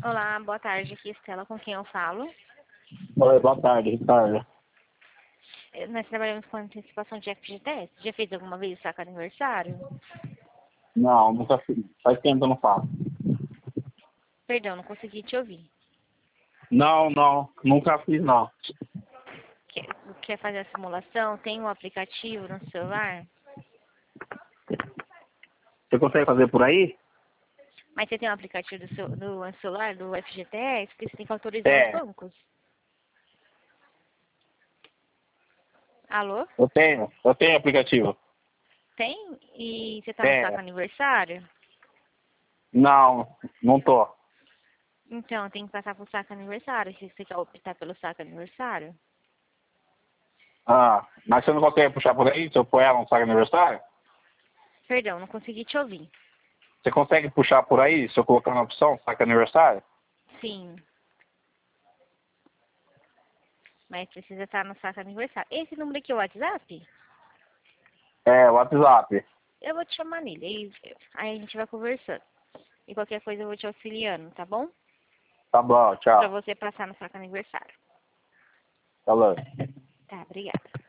Olá, boa tarde. Aqui é Estela, com quem eu falo. Oi, boa tarde, Ricardo. Nós trabalhamos com antecipação de FGTS. Já fez alguma vez o saco aniversário? Não, nunca fiz. Faz tempo que eu não faço. Perdão, não consegui te ouvir. Não, nunca fiz não. Quer fazer a simulação? Tem um aplicativo no celular? Você consegue fazer por aí? Mas você tem um aplicativo do celular, do FGTS? Porque você tem que autorizar os É, bancos. Alô? eu tenho aplicativo. Tem? E você tá no saco É, aniversário? não tô. Então, tem que passar pro saco aniversário, se você quer optar pelo saco aniversário. Ah, mas você não consegue puxar por aí se eu pôr ela no saco aniversário? Perdão, não consegui te ouvir. Você consegue puxar por aí se eu colocar na opção saco aniversário? Sim, mas precisa estar no saco aniversário. Esse número aqui é o WhatsApp? É, WhatsApp. Eu vou te chamar nele. Aí a gente vai conversando. E qualquer coisa eu vou te auxiliando, tá bom? Tá bom, Pra tchau. você passar no saco aniversário. Falou. Tá, obrigada.